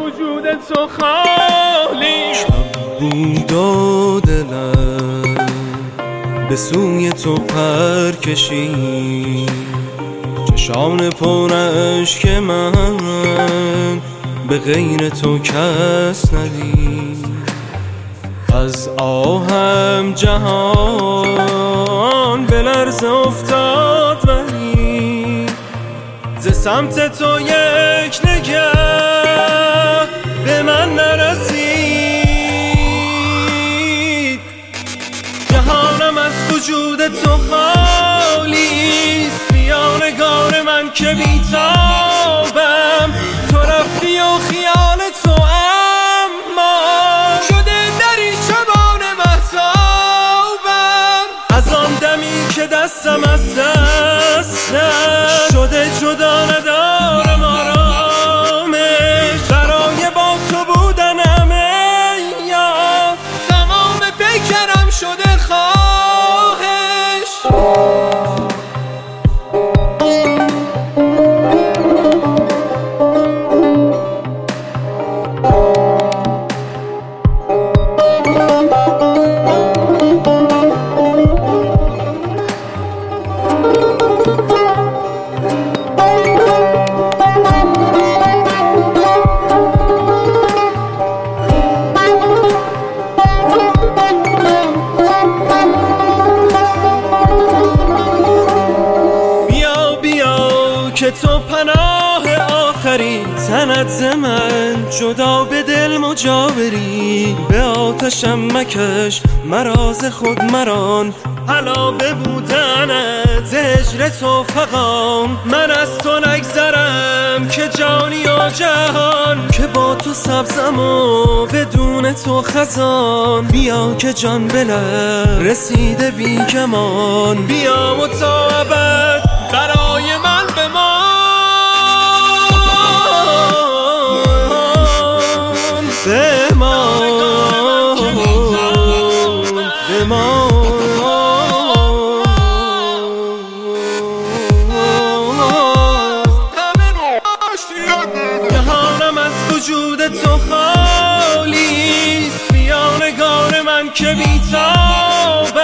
وجود تو خالی. شب بود و دلم به سوی تو پر کشید، چشان پر اشک من به غیر تو کس ندید. از آهم جهان به لرزه افتاد ولی ز سمت تو یک نگه به من نرسید. جهانم از وجود تو خالیست، بیا نگار من که بیتابم. تو رفتی و خیال تو اما شده دری شبان مهتابم. از آن دمی که دستم از دستم شده جدا ندارم آرامش. برای با تو بودنم یا تمام پیکرم شده خواهش. که تو پناه آخری، تنت ز من جدا به دل مجاوری. به آتشم مکش مرا ز خود مران، حالا به بودنت هجر تو فغان. من از تو نگذرم که جانی و جهان، که با تو سبزم و بدون تو خزان. بیا که جان به لب رسیده بی گمان، بیا و تا ابد برای من بمان. جهانم از وجود تو خالیست، بیا نگار من که بیتابم.